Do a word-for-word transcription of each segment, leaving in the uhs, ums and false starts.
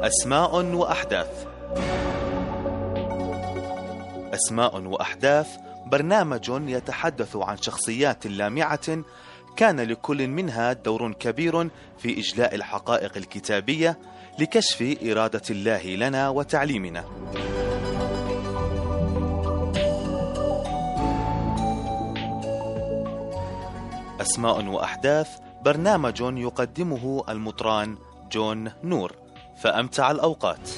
أسماء وأحداث. أسماء وأحداث برنامج يتحدث عن شخصيات لامعة كان لكل منها دور كبير في إجلاء الحقائق الكتابية لكشف إرادة الله لنا وتعليمنا. أسماء وأحداث برنامج يقدمه المطران جون نور، فأمتع الأوقات.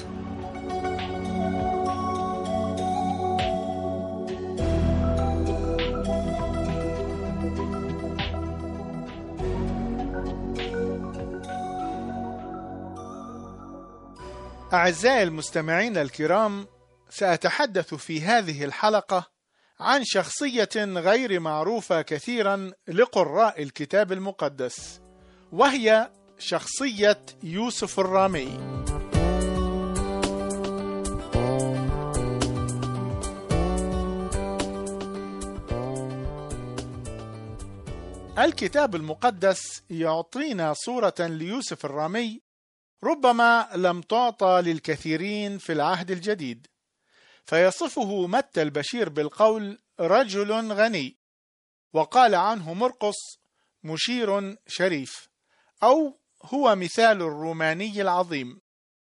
أعزائي المستمعين الكرام، سأتحدث في هذه الحلقة عن شخصية غير معروفة كثيرا لقراء الكتاب المقدس، وهي شخصية يوسف الرامي. الكتاب المقدس يعطينا صورة ليوسف الرامي ربما لم تعطى للكثيرين في العهد الجديد، فيصفه متى البشير بالقول رجل غني، وقال عنه مرقس مشير شريف، أو هو مثال الروماني العظيم،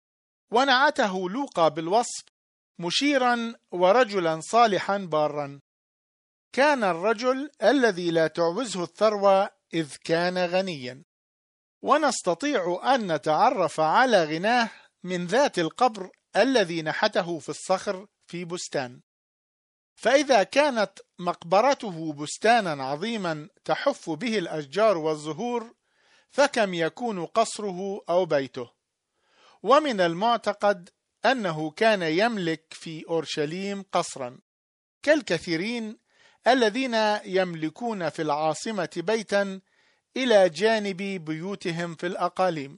ونعته لوقا بالوصف مشيرا ورجلا صالحا بارا. كان الرجل الذي لا تعوزه الثروة إذ كان غنيا، ونستطيع أن نتعرف على غناه من ذات القبر الذي نحته في الصخر في بستان. فإذا كانت مقبرته بستانا عظيما تحف به الأشجار والزهور، فكم يكون قصره أو بيته. ومن المعتقد أنه كان يملك في أورشليم قصرا، كالكثيرين الذين يملكون في العاصمة بيتا إلى جانب بيوتهم في الأقاليم،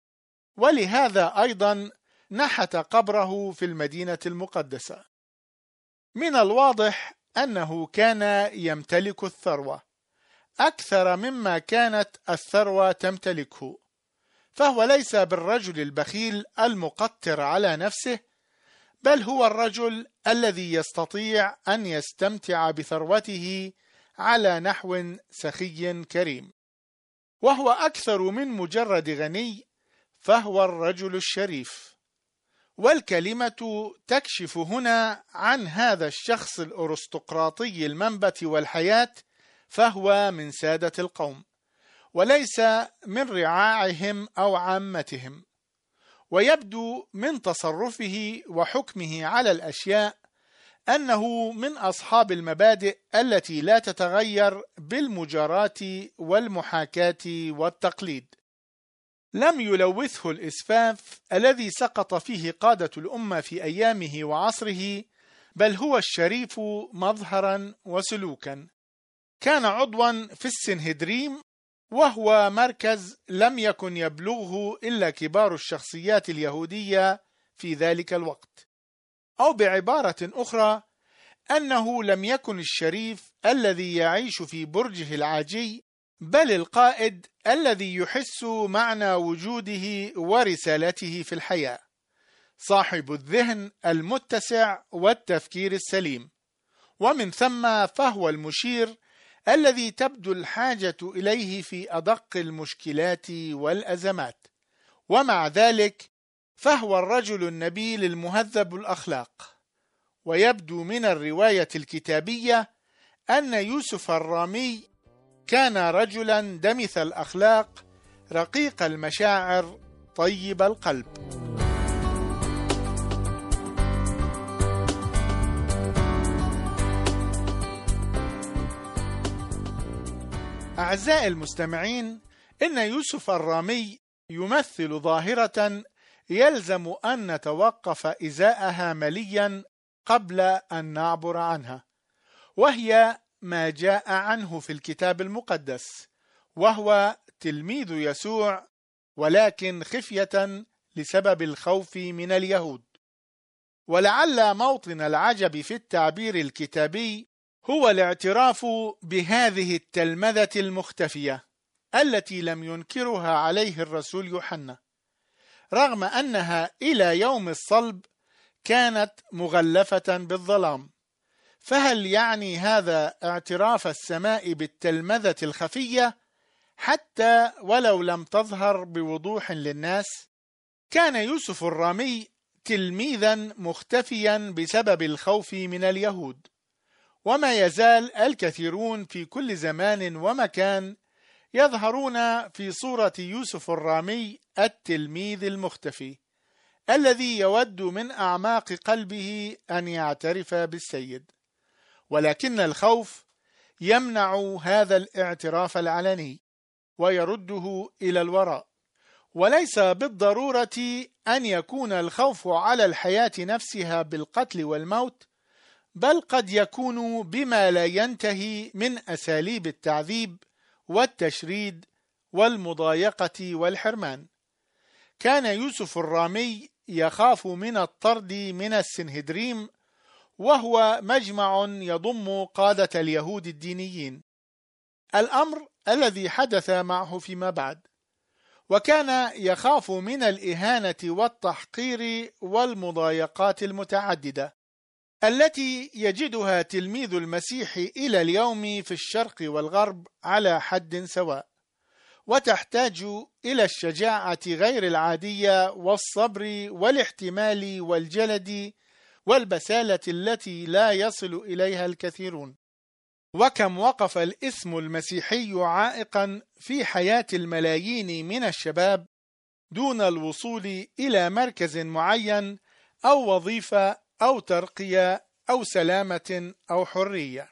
ولهذا أيضا نحت قبره في المدينة المقدسة. من الواضح أنه كان يمتلك الثروة أكثر مما كانت الثروة تمتلكه، فهو ليس بالرجل البخيل المقتر على نفسه، بل هو الرجل الذي يستطيع أن يستمتع بثروته على نحو سخي كريم. وهو أكثر من مجرد غني، فهو الرجل الشريف. والكلمة تكشف هنا عن هذا الشخص الأرستقراطي المنبت والحياة، فهو من سادة القوم وليس من رعاعهم أو عامتهم. ويبدو من تصرفه وحكمه على الأشياء أنه من أصحاب المبادئ التي لا تتغير بالمجاراة والمحاكاة والتقليد. لم يلوثه الإسفاف الذي سقط فيه قادة الأمة في أيامه وعصره، بل هو الشريف مظهرا وسلوكا. كان عضوا في السنهدريم، وهو مركز لم يكن يبلغه إلا كبار الشخصيات اليهودية في ذلك الوقت. أو بعبارة أخرى، أنه لم يكن الشريف الذي يعيش في برجه العاجي، بل القائد الذي يحس معنى وجوده ورسالته في الحياة، صاحب الذهن المتسع والتفكير السليم. ومن ثم فهو المشير الذي تبدو الحاجة إليه في أدق المشكلات والأزمات. ومع ذلك فهو الرجل النبيل المهذب الأخلاق. ويبدو من الرواية الكتابية أن يوسف الرامي كان رجلا دمث الأخلاق، رقيق المشاعر، طيب القلب. أعزائي المستمعين، إن يوسف الرامي يمثل ظاهرة يلزم أن نتوقف إزاءها مليا قبل أن نعبر عنها، وهي ما جاء عنه في الكتاب المقدس، وهو تلميذ يسوع، ولكن خفية لسبب الخوف من اليهود. ولعل موطن العجب في التعبير الكتابي هو الاعتراف بهذه التلمذة المختفية التي لم ينكرها عليه الرسول يوحنا، رغم أنها إلى يوم الصلب كانت مغلفة بالظلام. فهل يعني هذا اعتراف السماء بالتلمذة الخفية حتى ولو لم تظهر بوضوح للناس؟ كان يوسف الرامي تلميذا مختفيا بسبب الخوف من اليهود، وما يزال الكثيرون في كل زمان ومكان يظهرون في صورة يوسف الرامي التلميذ المختفي الذي يود من أعماق قلبه أن يعترف بالسيد، ولكن الخوف يمنع هذا الاعتراف العلني ويرده إلى الوراء. وليس بالضرورة أن يكون الخوف على الحياة نفسها بالقتل والموت، بل قد يكون بما لا ينتهي من أساليب التعذيب والتشريد والمضايقة والحرمان. كان يوسف الرامي يخاف من الطرد من السنهدريم، وهو مجمع يضم قادة اليهود الدينيين، الأمر الذي حدث معه فيما بعد. وكان يخاف من الإهانة والتحقير والمضايقات المتعددة التي يجدها تلميذ المسيح إلى اليوم في الشرق والغرب على حد سواء، وتحتاج إلى الشجاعة غير العادية والصبر والاحتمال والجلد والبسالة التي لا يصل إليها الكثيرون. وكم وقف الإثم المسيحي عائقا في حياة الملايين من الشباب دون الوصول إلى مركز معين أو وظيفة أو ترقية أو سلامة أو حرية.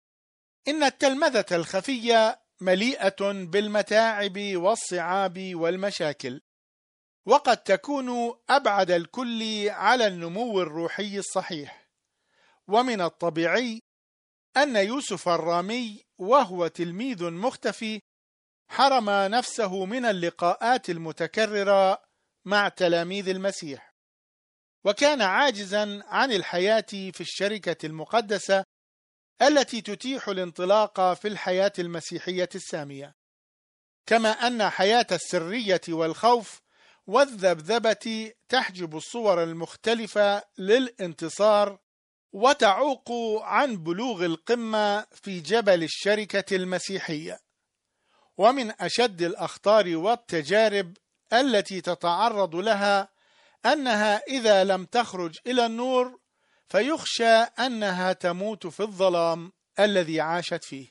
إن التلمذة الخفية مليئة بالمتاعب والصعاب والمشاكل، وقد تكون أبعد الكل على النمو الروحي الصحيح. ومن الطبيعي أن يوسف الرامي وهو تلميذ مختفي حرم نفسه من اللقاءات المتكررة مع تلاميذ المسيح، وكان عاجزا عن الحياة في الشركة المقدسة التي تتيح الانطلاق في الحياة المسيحية السامية، كما أن حياة السرية والخوف والذبذبة تحجب الصور المختلفة للانتصار وتعوق عن بلوغ القمة في جبل الشركة المسيحية. ومن أشد الأخطار والتجارب التي تتعرض لها أنها إذا لم تخرج إلى النور فيخشى أنها تموت في الظلام الذي عاشت فيه،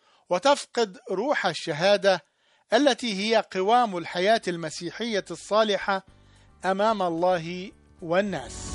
وتفقد روح الشهادة التي هي قوام الحياة المسيحية الصالحة أمام الله والناس.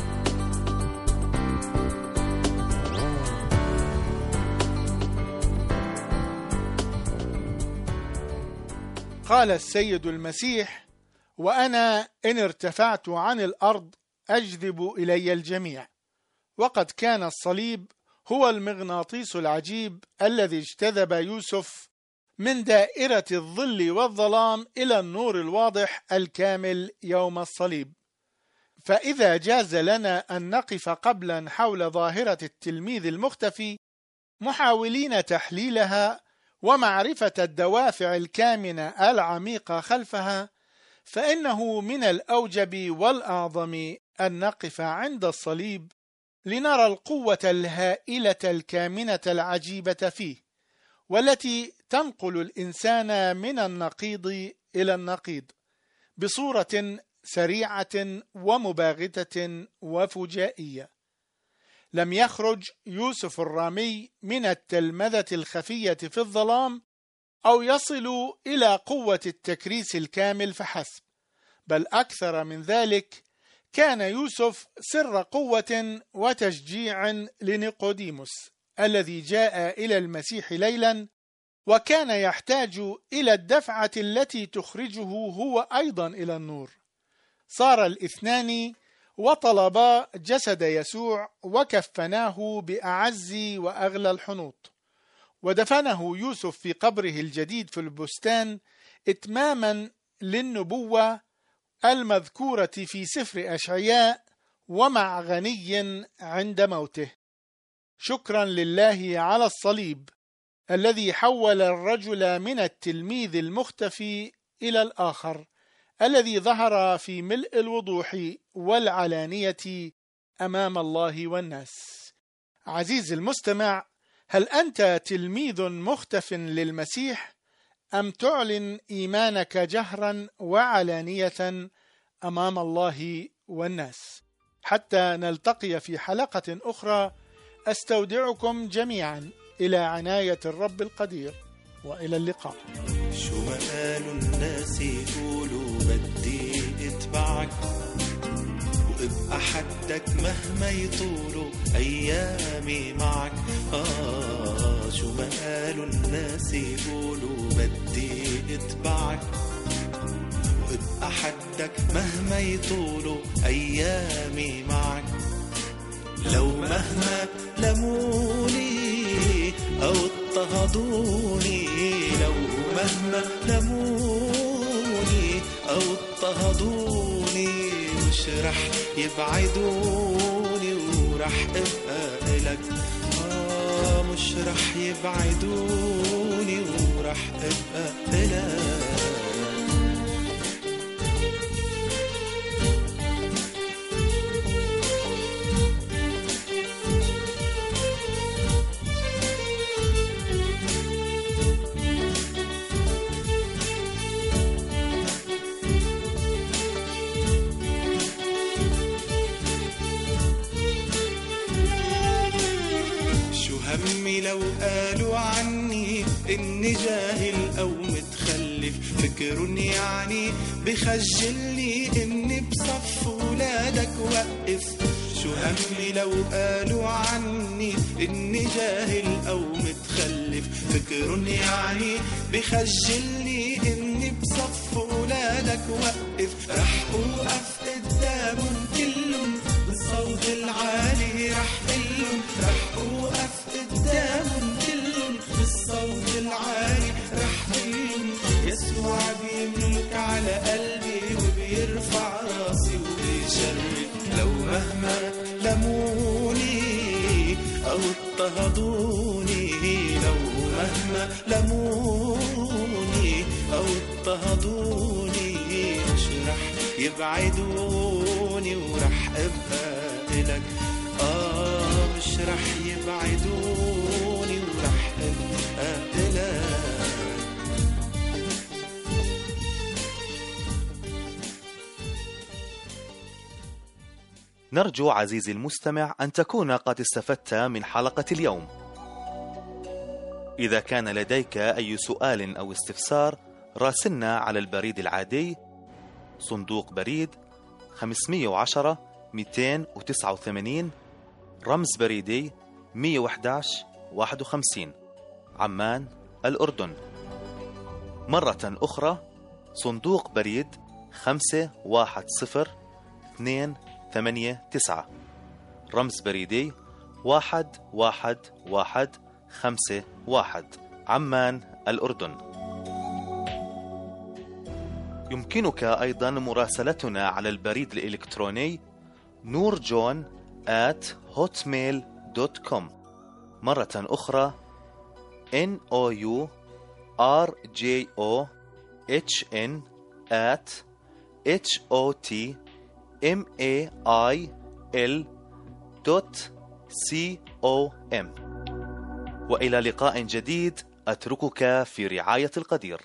قال السيد المسيح: وأنا إن ارتفعت عن الأرض أجذب إلي الجميع. وقد كان الصليب هو المغناطيس العجيب الذي اجتذب يوسف من دائرة الظل والظلام إلى النور الواضح الكامل يوم الصليب. فإذا جاز لنا أن نقف قبلا حول ظاهرة التلميذ المختفي محاولين تحليلها ومعرفة الدوافع الكامنة العميقة خلفها، فإنه من الأوجب والأعظم أن نقف عند الصليب لنرى القوة الهائلة الكامنة العجيبة فيه، والتي تنقل الإنسان من النقيض إلى النقيض بصورة سريعة ومباغتة وفجائية. لم يخرج يوسف الرامي من التلمذة الخفية في الظلام أو يصل إلى قوة التكريس الكامل فحسب، بل أكثر من ذلك، كان يوسف سر قوة وتشجيع لنيقوديموس الذي جاء إلى المسيح ليلا، وكان يحتاج إلى الدفعة التي تخرجه هو أيضا إلى النور. صار الاثنان وطلبا جسد يسوع وكفناه بأعز وأغلى الحنوط، ودفنه يوسف في قبره الجديد في البستان إتماما للنبوة المذكورة في سفر أشعياء: ومع غني عند موته. شكرا لله على الصليب الذي حول الرجل من التلميذ المختفي إلى الآخر الذي ظهر في ملء الوضوح والعلانية أمام الله والناس. عزيزي المستمع، هل أنت تلميذ مختف للمسيح أم تعلن إيمانك جهرا وعلانية أمام الله والناس؟ حتى نلتقي في حلقة أخرى، أستودعكم جميعا إلى عناية الرب القدير، وإلى اللقاء. شو ما قالوا الناس يقولوا بدي اتبعك وابقى حدك مهما يطولوا أيامي معك. آه شو ما قالوا الناس يقولوا بدي اتبعك وابقى حدك مهما يطولوا أيامي معك. لو مهما لموني أو اضطهدوني، لو مهما لموني أو اضطهدوني مش رح يبعدوني ورح ابقى إلك. آه مش رح يبعدوني ورح ابقى إلك. همي لو قالوا عني إني جاهل أو متخلف، فكرون يعني بخجلني إني بصف ولادك وقف. شو همي لو قالوا عني إني جاهل أو متخلف، فكرون يعني بخجلني إني بصف ولادك وقف. رح أوقف قدامهم كلهم بالصوت العالي، رح قلهم رح أوقف قدامهم كلهم بالصوت العالي، رح قلهم يسوع بيملك على قلبي وبيرفع راسي وبيشرف. لو مهما لموني أو اضطهدوني، لو مهما لموني أو اضطهدوني مش رح يبعدوني ورح أبقى إلك. آه مش رح يبعدوني ورح أبقى إلك. نرجو عزيزي المستمع أن تكون قد استفدت من حلقة اليوم. إذا كان لديك أي سؤال أو استفسار، راسلنا على البريد العادي صندوق بريد خمسمئة وعشرة مئتين وتسعة وثمانين، رمز بريدي مئة وأحد عشر واحد وخمسين، عمان الأردن. مرة أخرى صندوق بريد خمسة واحد صفر اثنين ثمانية تسعة، رمز بريدي واحد واحد واحد خمسة واحد، عمان الأردن. يمكنك أيضا مراسلتنا على البريد الإلكتروني نورجون آت هوتميل دوت كوم. مرة أخرى N O U R J O H N آت H O T M A I L دوت C O M. وإلى لقاء جديد، أتركك في رعاية القدير.